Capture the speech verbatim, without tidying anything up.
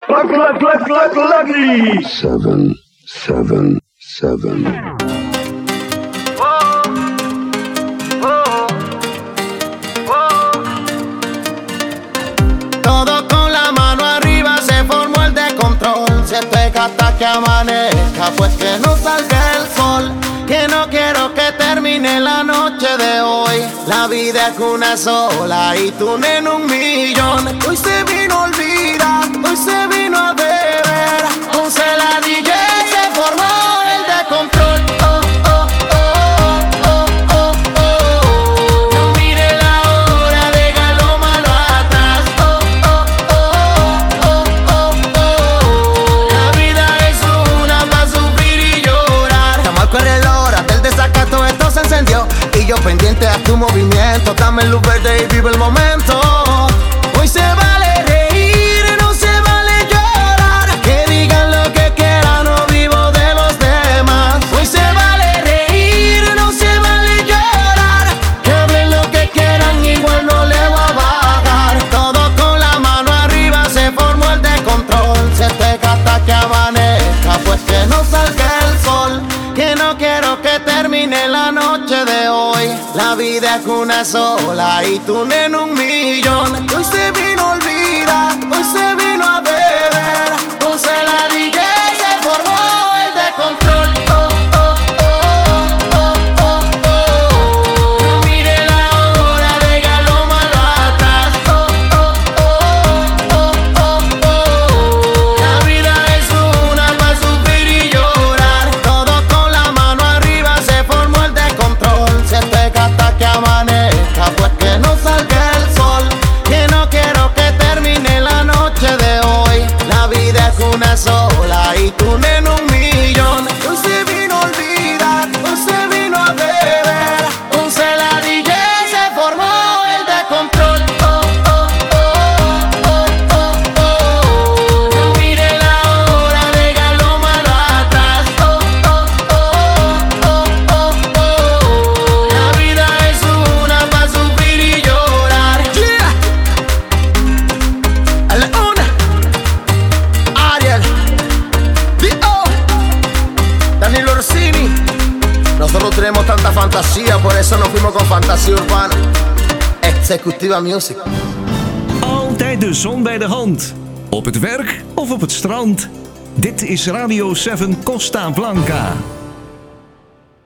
Lucky, lucky, lucky, lucky, lucky. Seven, seven, seven. Todo con la mano arriba se formó el descontrol. Se pega hasta que amanezca, pues que no salga el sol. Que no quiero que termine la noche de hoy. La vida es una sola y tú en un millón. Hoy se vino a olvidar, hoy se vino a beber. Once la D J se formó el descontrol. Oh, oh, oh, oh, oh, oh. No mire la hora, deja lo malo atrás. Oh, oh, oh, oh, oh, oh. La vida es una para sufrir y llorar. Te marco el reloj, hasta el desacato esto se encendió. Y yo pendiente a tu movimiento. Dame luz verde y vive el momento. Hoy se vale reír, no se vale llorar. Que digan lo que quieran, no vivo de los demás. Hoy se vale reír, no se vale llorar. Que hablen lo que quieran, igual no le voy a bajar. Todo con la mano arriba se formó el descontrol. Se te hasta que amanezca, pues que no salga el sol. Que no quiero que termine la noche de hoy. La vida es una sola y tú en un millón. Hoy se vino a olvidar, hoy se vino a beber. Once la D J se formó el descontrol. Oh, oh, oh, oh, oh, oh. No mire la hora, deja lo malo atrás. Oh, oh, oh, oh, oh, oh. La vida es una para sufrir y llorar. Todo con la mano arriba se formó el descontrol. Se pega hasta que amanezca, pues que no salga el sol. Que no quiero que termine la noche de hoy. La vida es una sola y tú en un millón. Hoy se vino a olvidar, hoy se vino a beber. Once la D J se formó el descontrol. Oh, oh, oh, oh, oh, oh. No mire la hora, deja lo malo atrás. Oh, oh, oh, oh, oh, oh. La vida es una para sufrir y llorar. Yeah. A la una, Ariel, D O, Danilo Orsini. Nosotros tenemos tanta fantasía, por eso nos fuimos con fantasía urbana. Executiva Music. Altijd de zon bij de hand. Op het werk of op het strand. Dit is Radio zeven Costa Blanca.